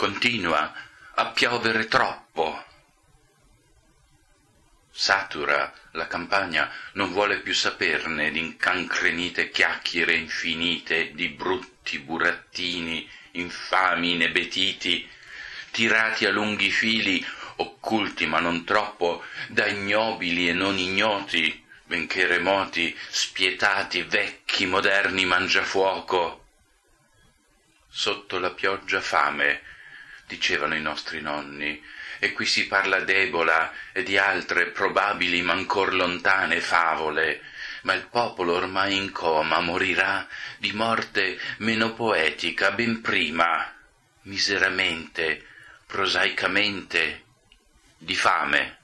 continua a piovere troppo. Satura la campagna non vuole più saperne d'incancrenite chiacchiere infinite, di brutti burattini, infami inebetiti, tirati a lunghi fili, occulti ma non troppo, da ignobili e non ignoti, benché remoti, spietati, vecchi, moderni mangiafuoco. Sotto la pioggia fame, dicevano i nostri nonni, e qui si parla d'Ebola e di altre probabili ma ancor lontane favole, ma il popolo ormai in coma morirà di morte meno poetica ben prima, miseramente, prosaicamente, di fame.